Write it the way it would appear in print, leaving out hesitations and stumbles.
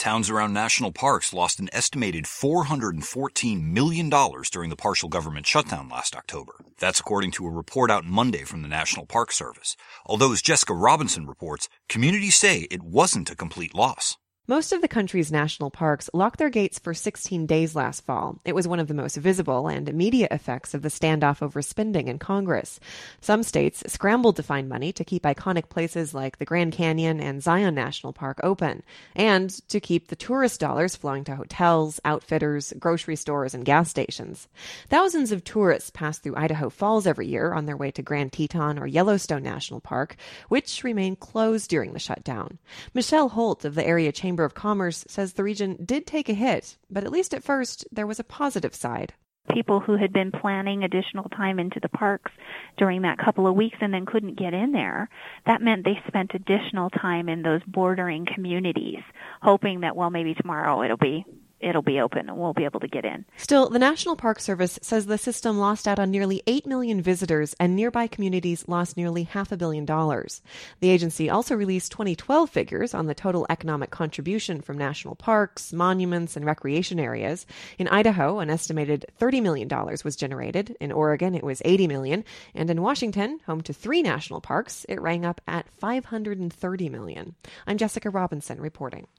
Towns around national parks lost an estimated $414 million during the partial government shutdown last October. That's according to a report out Monday from the National Park Service. Although, as Jessica Robinson reports, communities say it wasn't a complete loss. Most of the country's national parks locked their gates for 16 days last fall. It was one of the most visible and immediate effects of the standoff over spending in Congress. Some states scrambled to find money to keep iconic places like the Grand Canyon and Zion National Park open, and to keep the tourist dollars flowing to hotels, outfitters, grocery stores, and gas stations. Thousands of tourists pass through Idaho Falls every year on their way to Grand Teton or Yellowstone National Park, which remain closed during the shutdown. Michelle Holt of the Area Chamber of Commerce says the region did take a hit, but at least at first, there was a positive side. People who had been planning additional time into the parks during that couple of weeks and then couldn't get in there, that meant they spent additional time in those bordering communities, hoping that, well, maybe tomorrow it'll be open and we'll be able to get in. Still, the National Park Service says the system lost out on nearly 8 million visitors and nearby communities lost nearly $500 million. The agency also released 2012 figures on the total economic contribution from national parks, monuments, and recreation areas. In Idaho, an estimated $30 million was generated. In Oregon, it was $80 million. And in Washington, home to 3 national parks, it rang up at $530 million. I'm Jessica Robinson reporting.